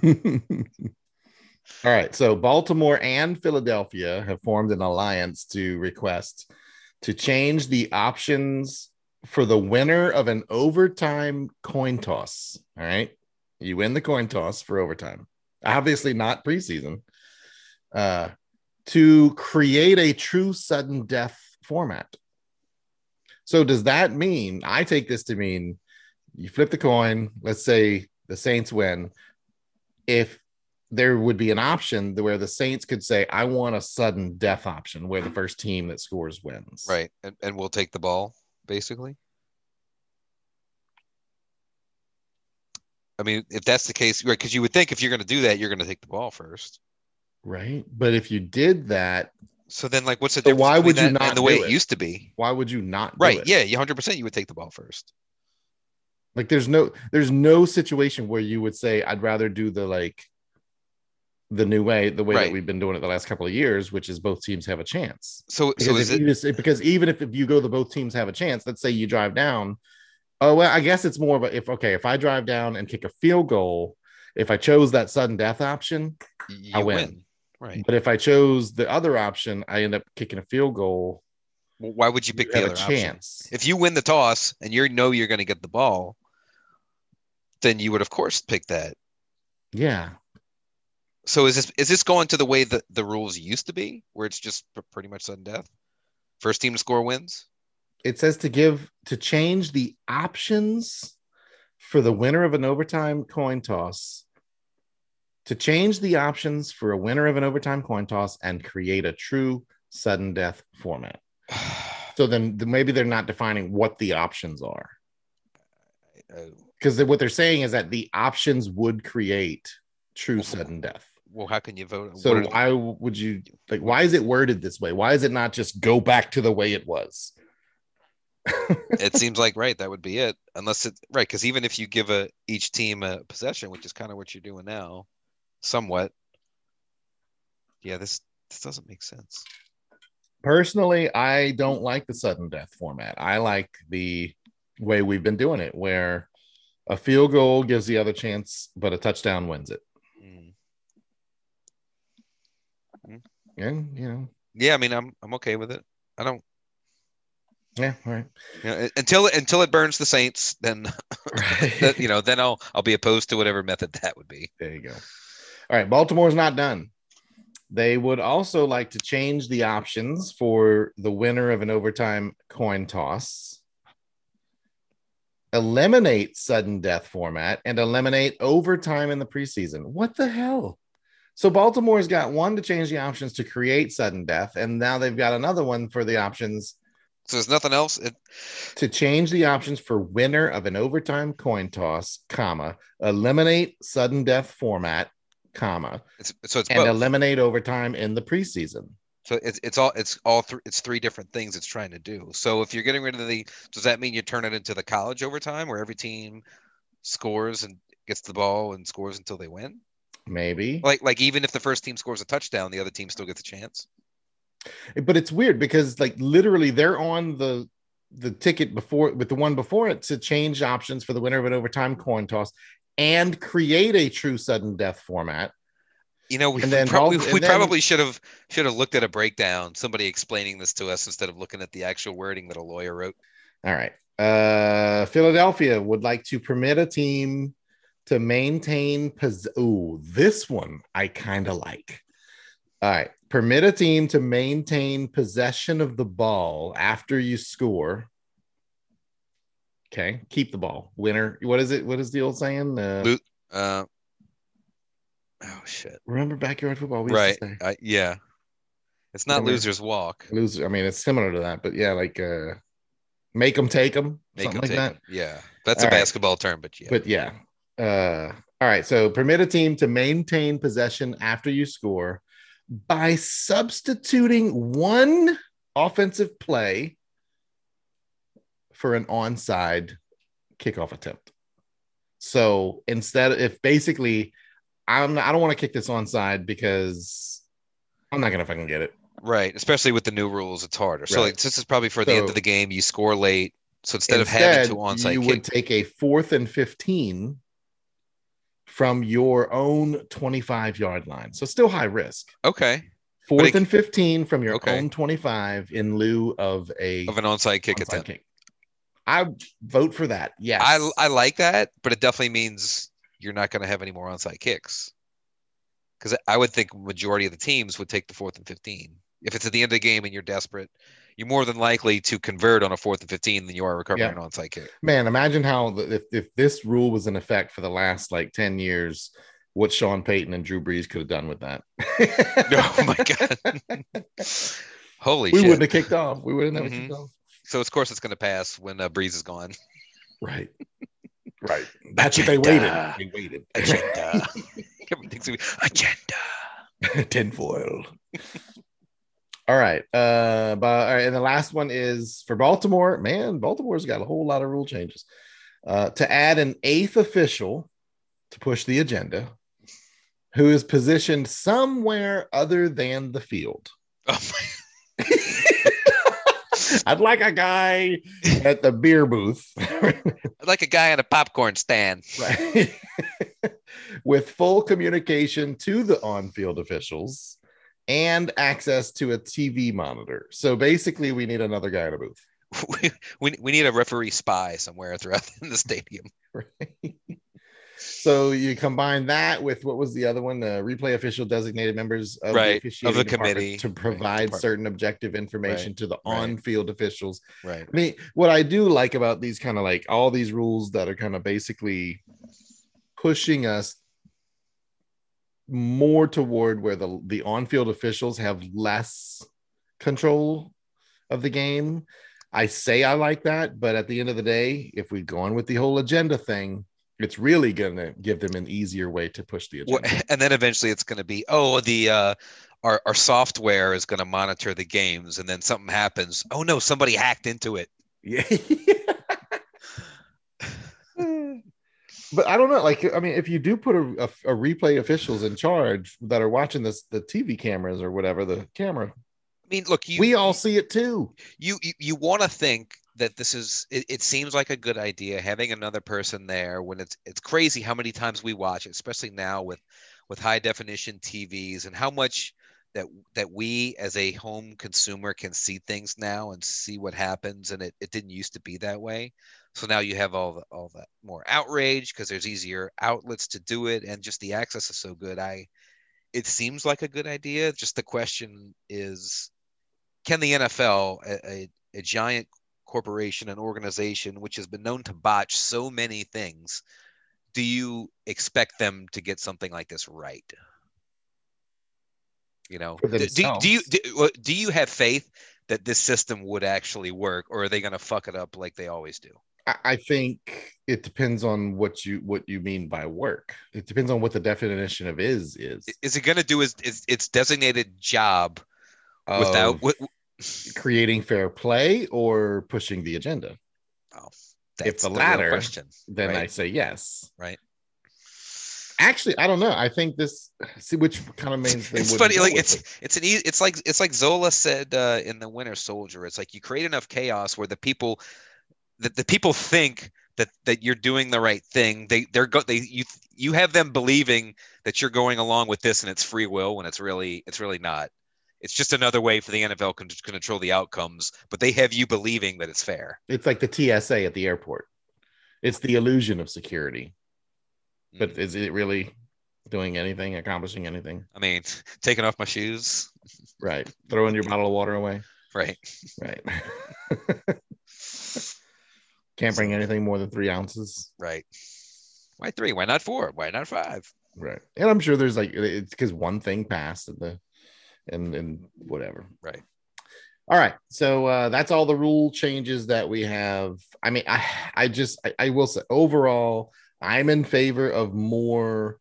All right, so Baltimore and Philadelphia have formed an alliance to request to change the options for the winner of an overtime coin toss. All right, you win the coin toss for overtime. Obviously, not preseason. To create a true sudden death format. So does that mean, I take this to mean you flip the coin, let's say the Saints win, if there would be an option where the Saints could say, I want a sudden death option where the first team that scores wins. Right, and we'll take the ball, basically. I mean, if that's the case, right, because you would think if you're going to do that, you're going to take the ball first. Right, but if you did that, so then like what's the difference? Why would you not and the way it used to be? Why would you not? Right, yeah, 100%. You would take the ball first. Like there's no situation where you would say I'd rather do the new way, the way that we've been doing it the last couple of years, which is both teams have a chance. Because even if you go the both teams have a chance, let's say you drive down. Oh well, I guess it's more of a if I drive down and kick a field goal, if I chose that sudden death option, I win. Right. But if I chose the other option, I end up kicking a field goal. Well, why would you pick the other chance option? If you win the toss and you're going to get the ball, then you would of course pick that. Yeah. So is this going to the way that the rules used to be, where it's just pretty much sudden death? First team to score wins? It says to change the options for the winner of an overtime coin toss. To change the options for a winner of an overtime coin toss and create a true sudden death format. So then maybe they're not defining what the options are. Because what they're saying is that the options would create true sudden death. Well, how can you vote? So why would you why is it worded this way? Why is it not just go back to the way it was? It seems like that would be it. Unless it's right, because even if you give each team a possession, which is kind of what you're doing now. Somewhat. Yeah, this doesn't make sense. Personally, I don't like the sudden death format. I like the way we've been doing it, where a field goal gives the other chance, but a touchdown wins it. And Yeah, I mean, I'm okay with it. I don't. Yeah, all right. Until it burns the Saints, then then I'll be opposed to whatever method that would be. There you go. All right, Baltimore's not done. They would also like to change the options for the winner of an overtime coin toss eliminate sudden death format, and eliminate overtime in the preseason. What the hell? So Baltimore's got one to change the options to create sudden death, and now they've got another one for the options. So there's nothing else to change the options for winner of an overtime coin toss, comma, eliminate sudden death format, comma, it's and both. Eliminate overtime in the preseason. So it's three different things it's trying to do. So if you're getting rid of does that mean you turn it into the college overtime where every team scores and gets the ball and scores until they win? Maybe. Like even if the first team scores a touchdown, the other team still gets a chance. But it's weird because like literally they're on the ticket before with the one before it to change options for the winner of an overtime coin toss and create a true sudden death format. You know, we probably should have looked at a breakdown, somebody explaining this to us instead of looking at the actual wording that a lawyer wrote. All right. Philadelphia would like to permit a team to maintain this one I kind of like. All right. Permit a team to maintain possession of the ball after you score. Okay. Keep the ball. Winner. What is it? What is the old saying? Oh, shit. Remember backyard football? Right. Yeah. It's not losers walk. Loser. I mean, it's similar to that, but yeah, like make them take them. Something like that. Yeah. That's a basketball term, but yeah. But yeah. All right. So permit a team to maintain possession after you score by substituting one offensive play for an onside kickoff attempt. So instead, if basically I don't want to kick this onside because I'm not going to fucking get it. Right. Especially with the new rules, it's harder. Right. So like, this is probably for the end of the game. You score late. So instead of having to onside you would take a 4th and 15 from your own 25-yard line. So still high risk. Okay. 4th and 15 from your own 25 in lieu of an onside kick attempt. I vote for that. Yes. I like that, but it definitely means you're not going to have any more onside kicks. Because I would think majority of the teams would take the 4th and 15. If it's at the end of the game and you're desperate, you're more than likely to convert on a 4th and 15 than you are recovering an onside kick. Man, imagine how if this rule was in effect for the last like 10 years, what Sean Payton and Drew Brees could have done with that. Oh my God. Holy shit. We wouldn't have kicked off. We would have never kicked off. So of course it's going to pass when Brees is gone. Right. Right. That's what they waited. They waited. Agenda. Everything's agenda. Tinfoil. All right. And the last one is for Baltimore. Man, Baltimore's got a whole lot of rule changes. To add an 8th official to push the agenda, who is positioned somewhere other than the field. Oh my. I'd like a guy at the beer booth. I'd like a guy at a popcorn stand. Right. With full communication to the on-field officials and access to a TV monitor. So basically, we need another guy in a booth. We need a referee spy somewhere throughout the stadium. Right. So you combine that with what was the other one? The replay official designated members of the committee to provide certain objective information to the on-field officials. Right. I mean, what I do like about these kind of like all these rules that are kind of basically pushing us more toward where the on-field officials have less control of the game. I say I like that, but at the end of the day, if we go on with the whole agenda thing, it's really going to give them an easier way to push the agenda. Well, and then eventually it's going to be, our software is going to monitor the games, and then something happens. Oh no, somebody hacked into it. Yeah. But I don't know. Like, I mean, if you do put a replay officials in charge that are watching the TV cameras or whatever, the camera. I mean, look, we all see it too. You want to think that this is, it seems like a good idea having another person there when it's crazy how many times we watch it, especially now with high definition TVs and how much that we as a home consumer can see things now and see what happens. And it didn't used to be that way. So now you have all that more outrage because there's easier outlets to do it. And just the access is so good. It seems like a good idea. Just the question is, can the NFL, a giant corporation, an organization which has been known to botch so many things, do you expect them to get something like this right? You know, do you have faith that this system would actually work, or are they going to fuck it up like they always do? I think it depends on what you mean by work. It depends on what the definition of is it going to do its designated job without creating fair play or pushing the agenda? Oh, if the latter, question, then right? I say yes. Right. Actually, I don't know. I think which kind of means it's funny. Like it's like Zola said in The Winter Soldier. It's like you create enough chaos where the people think that you're doing the right thing. You have them believing that you're going along with this and it's free will when it's really not. It's just another way for the NFL to control the outcomes, but they have you believing that it's fair. It's like the TSA at the airport. It's the illusion of security. But is it really doing anything, accomplishing anything? I mean, taking off my shoes. Right. Throwing your bottle of water away. Right. Can't bring anything more than 3 ounces. Right. Why 3? Why not 4? Why not 5? Right. And I'm sure there's it's because one thing passed and whatever. Right. All right. So that's all the rule changes that we have. I mean, I will say overall, I'm in favor of more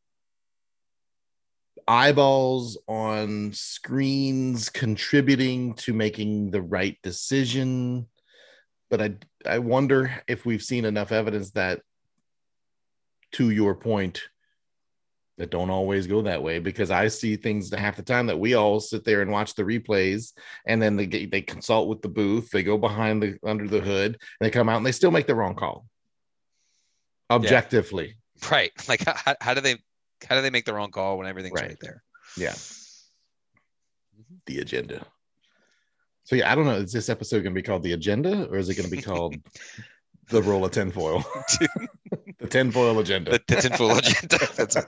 eyeballs on screens contributing to making the right decision. But I wonder if we've seen enough evidence that, to your point, that don't always go that way, because I see things half the time that we all sit there and watch the replays, and then they consult with the booth, they go behind under the hood, and they come out and they still make the wrong call. Objectively. Yeah. Right. Like how do they make the wrong call when everything's right there? Yeah. The agenda. So yeah, I don't know. Is this episode going to be called The Agenda, or is it going to be called The Roll of Tinfoil? The Tinfoil Agenda. The Tinfoil Agenda. That's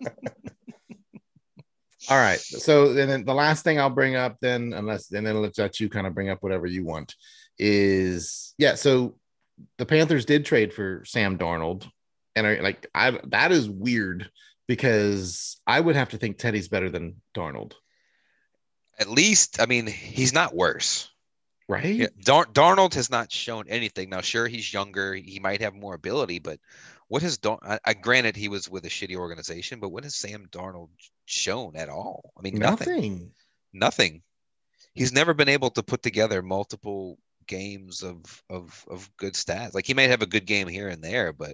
All right. So then the last thing I'll bring up then, let's let you kind of bring up whatever you want, is so the Panthers did trade for Sam Darnold, and that is weird, because I would have to think Teddy's better than Darnold. At least, I mean, he's not worse. Right? Yeah, Darnold has not shown anything. Now, sure, he's younger. He might have more ability, but what has granted he was with a shitty organization, but what has Sam Darnold shown at all? I mean, nothing. He's never been able to put together multiple games of good stats. Like, he might have a good game here and there, but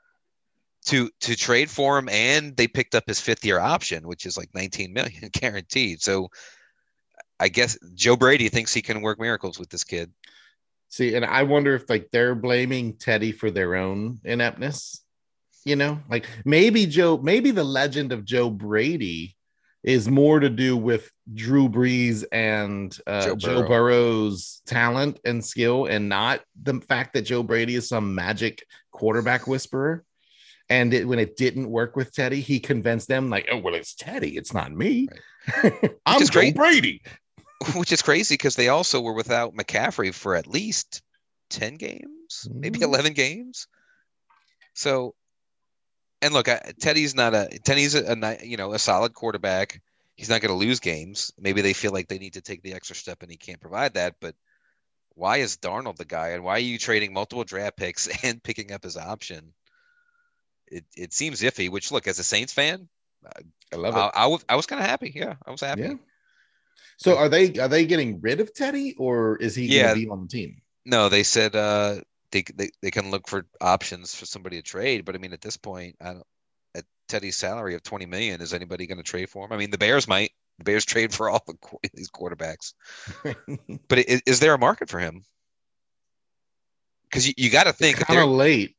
to trade for him, and they picked up his 5th-year option, which is like $19 million guaranteed. So I guess Joe Brady thinks he can work miracles with this kid. See, and I wonder if they're blaming Teddy for their own ineptness. Like maybe the legend of Joe Brady is more to do with Drew Brees and Joe Burrow's talent and skill, and not the fact that Joe Brady is some magic quarterback whisperer. And when it didn't work with Teddy, he convinced them like, oh, well, it's Teddy. It's not me. Right. I'm Joe Brady. Which is crazy, because they also were without McCaffrey for at least 10 games, maybe 11 games. So, and look, Teddy's a solid quarterback. He's not going to lose games. Maybe they feel like they need to take the extra step and he can't provide that. But why is Darnold the guy? And why are you trading multiple draft picks and picking up his option? It seems iffy, which, look, as a Saints fan, I love it. I was kind of happy. Yeah, I was happy. Yeah. So are they getting rid of Teddy, or is he going to be on the team? No, they said they can look for options for somebody to trade. But I mean, at this point, at Teddy's salary of $20 million, is anybody going to trade for him? I mean, the Bears might. The Bears trade for all these quarterbacks. But is there a market for him? Because you got to think, it's kind of late.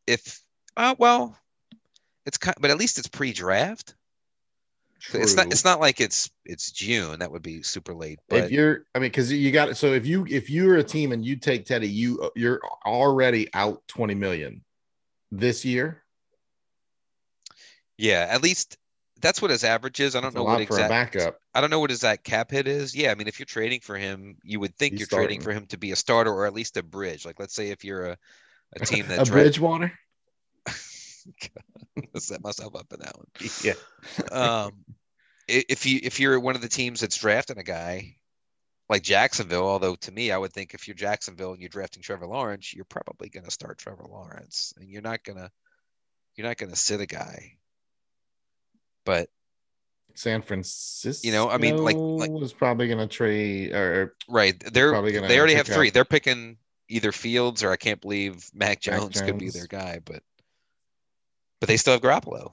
Well, it's but at least it's pre-draft. True. It's not like it's June. That would be super late. But because you got it. So if you're a team and you take Teddy, you're already out $20 million this year. Yeah, at least That's what his average is. I don't know what exact backup. I don't know what his cap hit is. Yeah, I mean, if you're trading for him, you would think you're trading for him to be a starter or at least a bridge. Like, let's say if you're a team that Bridgewater. Set myself up in that one. Yeah. If you're one of the teams that's drafting a guy like Jacksonville, although to me, I would think if you're Jacksonville and you're drafting Trevor Lawrence, you're probably going to start Trevor Lawrence, and you're not gonna sit a guy. But San Francisco, I mean, like was probably going to trade or right. They already have 3. They're picking either Fields or I can't believe Mac Jones could be their guy, but they still have Garoppolo.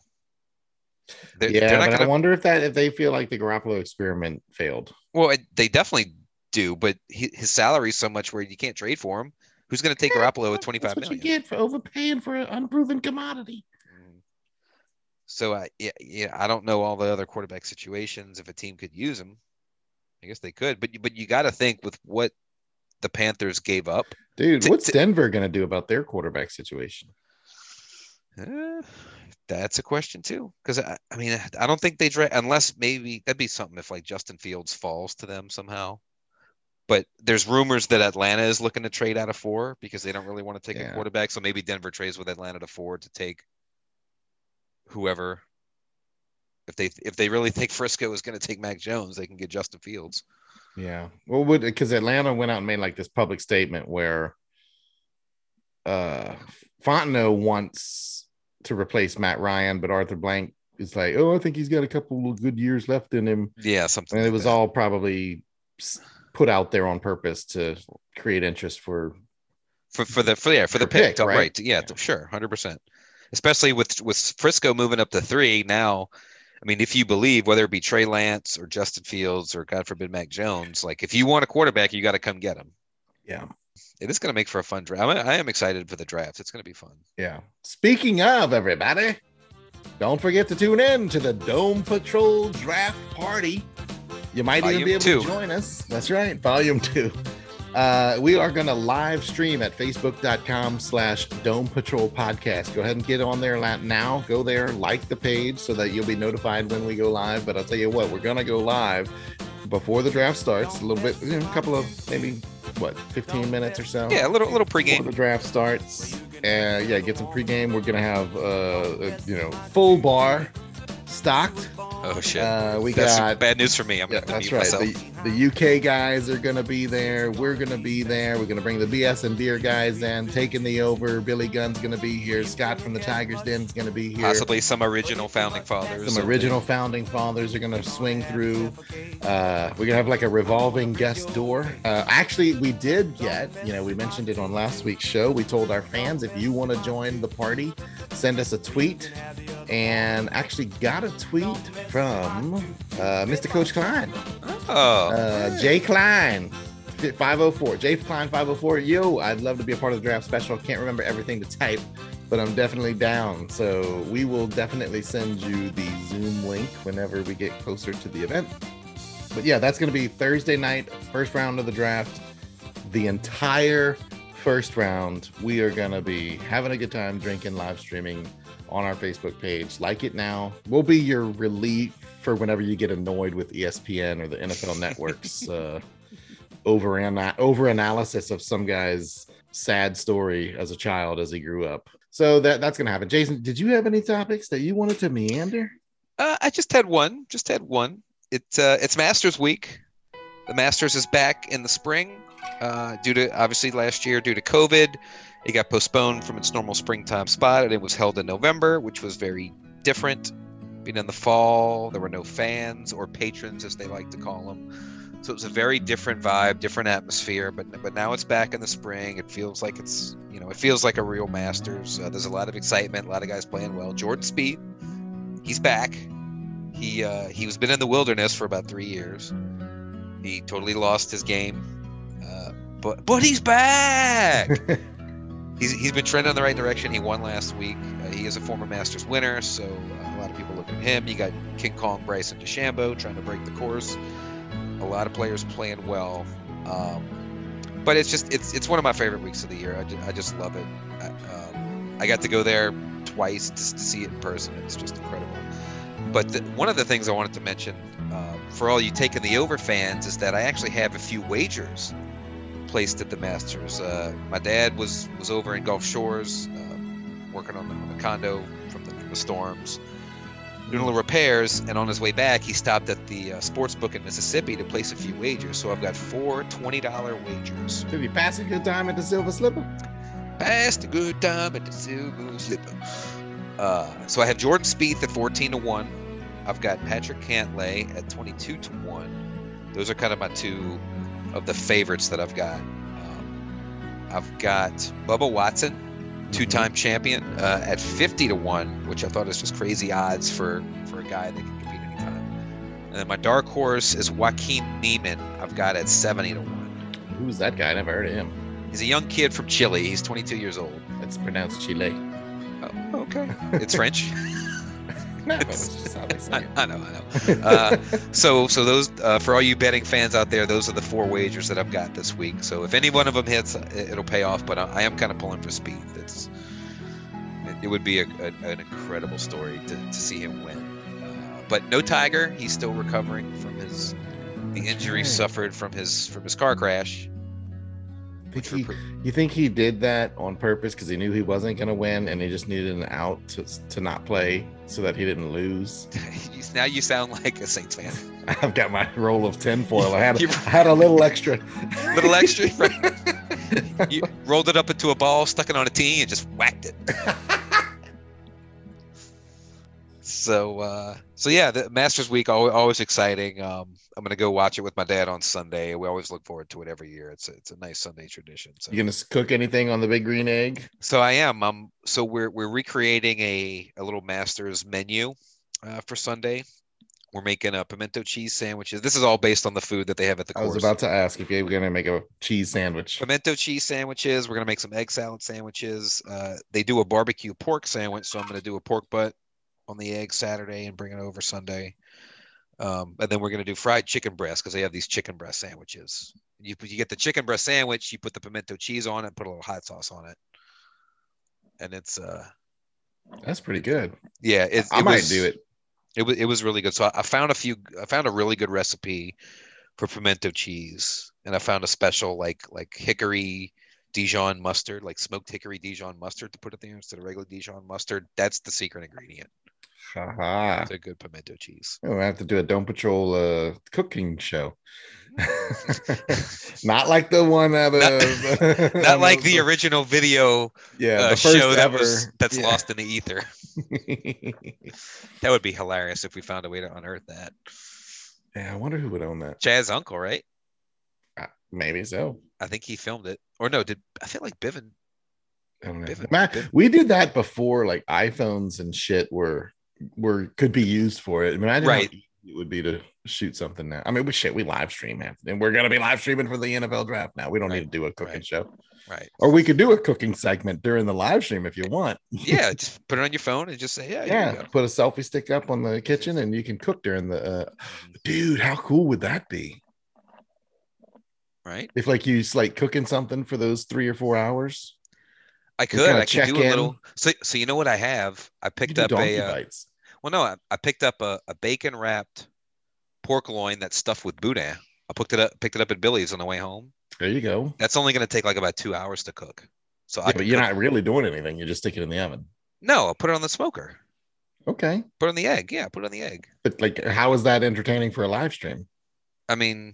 I wonder if they feel like the Garoppolo experiment failed. Well, they definitely do, but his salary is so much where you can't trade for him. Who's going to take Garoppolo at $25 million? You get for overpaying for an unproven commodity. So I don't know all the other quarterback situations. If a team could use him, I guess they could. But you got to think with what the Panthers gave up, dude. What's Denver going to do about their quarterback situation? That's a question too, because I mean, I don't think they draft unless maybe that'd be something if like Justin Fields falls to them somehow. But there's rumors that Atlanta is looking to trade out of 4 because they don't really want to take a quarterback. So maybe Denver trades with Atlanta to 4 to take whoever. If they really think Frisco is going to take Mac Jones, they can get Justin Fields. Yeah, well, because Atlanta went out and made like this public statement where Fontenot wants to replace Matt Ryan, but Arthur Blank is like, oh, I think he's got a couple of good years left in him. Yeah, something. And it was all probably put out there on purpose to create interest for the pick, right? Yeah, sure, 100%. Especially with Frisco moving up to 3 now. I mean, if you believe, whether it be Trey Lance or Justin Fields or God forbid Mac Jones, like if you want a quarterback, you got to come get him. Yeah. It is going to make for a fun draft. I am excited for the draft. It's going to be fun. Yeah. Speaking of, everybody, don't forget to tune in to the Dome Patrol Draft Party. You might even be able to join us. That's right. Volume 2. We are going to live stream at facebook.com/Dome Patrol Podcast. Go ahead and get on there now. Go there, like the page so that you'll be notified when we go live. But I'll tell you what, we're going to go live before the draft starts. A little bit, a couple of maybe 15 minits or so. Yeah, a little pregame before the draft starts. Get some pregame. We're going to have full bar stocked. Oh shit! That's got bad news for me. I'm gonna have to mute myself. The UK guys are gonna be there. We're gonna be there. We're gonna bring the BS and beer guys in, taking the over. Billy Gunn's gonna be here. Scott from the Tigers Den is gonna be here. Possibly some original founding fathers. Some original founding fathers are gonna swing through. We're gonna have like a revolving guest door. Actually, we did get. We mentioned it on last week's show. We told our fans, if you want to join the party, send us a tweet. And actually got a tweet from Mr. Coach Klein. Jay Klein 504. Jay Klein 504. Yo, I'd love to be a part of the draft special. Can't remember everything to type, but I'm definitely down. So we will definitely send you the Zoom link whenever we get closer to the event. But yeah, that's going to be Thursday night, first round of the draft. The entire first round, we are going to be having a good time, drinking, live streaming on our Facebook page. Like it now. We'll be your relief for whenever you get annoyed with ESPN or the NFL Network's over analysis of some guy's sad story as a child as he grew up. So that's gonna happen. Jason, did you have any topics that you wanted to meander? I just had one. It's Masters Week. The Masters is back in the spring. Due to obviously last year due to COVID. It got postponed from its normal springtime spot, and it was held in November, which was very different. Being in the fall, there were no fans or patrons, as they like to call them. So it was a very different vibe, different atmosphere. But now it's back in the spring. It feels like it feels like a real Masters. There's a lot of excitement, a lot of guys playing well. Jordan Spieth, he's back. He was been in the wilderness for about 3 years. He totally lost his game, but he's back. He's been trending in the right direction. He won last week. He is a former Masters winner, so a lot of people look at him. You got King Kong Bryson DeChambeau trying to break the course. A lot of players playing well, but it's one of my favorite weeks of the year. I just love it. I got to go there twice just to see it in person. It's just incredible. But one of the things I wanted to mention for all you taking the over fans is that I actually have a few wagers placed at the Masters. My dad was over in Gulf Shores working on the condo from the storms, doing a little repairs, and on his way back he stopped at the sports book in Mississippi to place a few wagers. So I've got 4 $20 wagers. Did you pass a good time at the Silver Slipper? Passed a good time at the Silver Slipper. So I have Jordan Spieth at 14-1. I've got Patrick Cantlay at 22-1. Those are kind of my two of the favorites that I've got. I've got Bubba Watson, two-time champion, at 50-1, which I thought is just crazy odds for a guy that can compete anytime. And then my dark horse is Joaquin Niemann. I've got at 70-1. Who's that guy? I never heard of him. He's a young kid from Chile. He's 22 years old. It's pronounced Chile. Oh, okay. It's French. No, that's just how they say it. I know. So those for all you betting fans out there, those are the 4 wagers that I've got this week. So if any one of them hits, it'll pay off. But I am kind of pulling for Spieth. It would be an incredible story to see him win. But no Tiger. He's still recovering from the injury suffered from his car crash. You think he did that on purpose because he knew he wasn't going to win and he just needed an out to not play so that he didn't lose? Now you sound like a Saints fan. I've got my roll of tinfoil. I had a little extra. Little extra? Right? You rolled it up into a ball, stuck it on a tee, and just whacked it. So yeah, the Masters Week always exciting. I'm gonna go watch it with my dad on Sunday. We always look forward to it every year. It's a nice Sunday tradition. So. You gonna cook anything on the Big Green Egg? So I am. So we're recreating a little Masters menu for Sunday. We're making a pimento cheese sandwiches. This is all based on the food that they have at the course. I was about to ask if you were gonna make a cheese sandwich. Pimento cheese sandwiches. We're gonna make some egg salad sandwiches. They do a barbecue pork sandwich, so I'm gonna do a pork butt on the egg Saturday and bring it over Sunday. And then we're going to do fried chicken breast because they have these chicken breast sandwiches. You get the chicken breast sandwich, you put the pimento cheese on it, and put a little hot sauce on it. And it's that's pretty good. Yeah, I might do it. It was really good. So I found a really good recipe for pimento cheese, and I found a special like hickory Dijon mustard, like smoked hickory Dijon mustard to put it there instead of regular Dijon mustard. That's the secret ingredient. It's a good pimento cheese. Oh, I have to do a Dome Patrol cooking show. Not like the one out of not like the original video the first show ever. that's lost in the ether. That would be hilarious if we found a way to unearth that. Yeah, I wonder who would own that. Chad's uncle, right? Maybe so. I think he filmed it. Or no, I feel like Bivin. I don't know. Bivin. We did that before, like iPhones and shit could be used for it. I mean, I didn't know how easy it would be to shoot something now. I mean, we live stream and we're gonna be live streaming for the NFL draft now. We don't need to do a cooking show. Right. Or we could do a cooking segment during the live stream if you want. Yeah, just put it on your phone and just say, put a selfie stick up on the kitchen and you can cook during the dude, how cool would that be? Right. If like you cooking something for those 3 or 4 hours. I could do a little. So you know what I have? I picked up bites. Well, no, I picked up a bacon wrapped pork loin that's stuffed with boudin. I picked it up at Billy's on the way home. There you go. That's only going to take like about 2 hours to cook. So but you're not really doing anything. You're just sticking it in the oven. No, I'll put it on the smoker. Okay. Put it on the egg. Yeah, put it on the egg. But like, how is that entertaining for a live stream? I mean,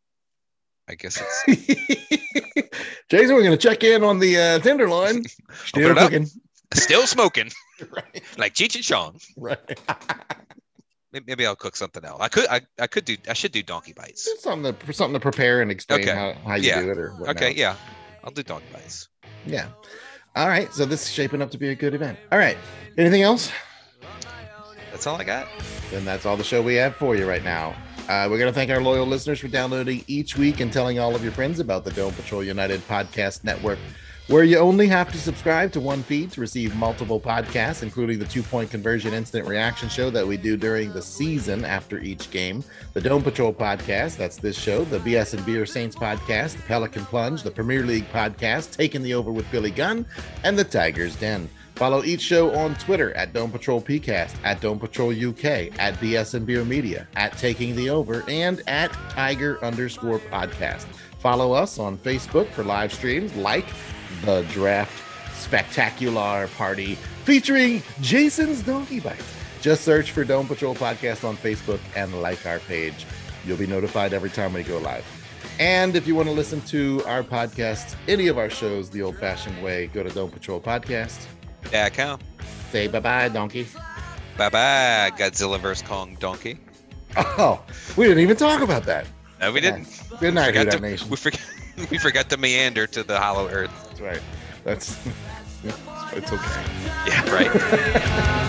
I guess it's Jason, we're going to check in on the Tenderloin. Still cooking. Still smoking. Right. Like Cheech and Chong. Right. Maybe I'll cook something else. I should do donkey bites. It's something to prepare and explain how you do it or whatnot. Okay, yeah. I'll do donkey bites. Yeah. All right. So this is shaping up to be a good event. All right. Anything else? That's all I got. Then that's all the show we have for you right now. We're going to thank our loyal listeners for downloading each week and telling all of your friends about the Dome Patrol United Podcast Network, where you only have to subscribe to one feed to receive multiple podcasts, including the 2-point conversion instant reaction show that we do during the season after each game, the Dome Patrol podcast, that's this show, the BS and Beer Saints podcast, the Pelican Plunge, the Premier League podcast, Taking the Over with Billy Gunn, and the Tiger's Den. Follow each show on Twitter at Dome Patrol PCast, at Dome Patrol UK, at BS and Beer Media, at Taking the Over, and at Tiger_podcast. Follow us on Facebook for live streams like the Draft Spectacular Party featuring Jason's Donkey Bites. Just search for Dome Patrol Podcast on Facebook and like our page. You'll be notified every time we go live. And if you want to listen to our podcast, any of our shows, the old-fashioned way, go to Dome Patrol Podcast. Yeah, Cal. Say bye-bye, donkey. Bye-bye, Godzilla vs. Kong donkey. Oh, we didn't even talk about that. No, we didn't. Good night, Huda Nation. We forgot to meander to the Hollow Earth. That's right. It's okay. Yeah, right.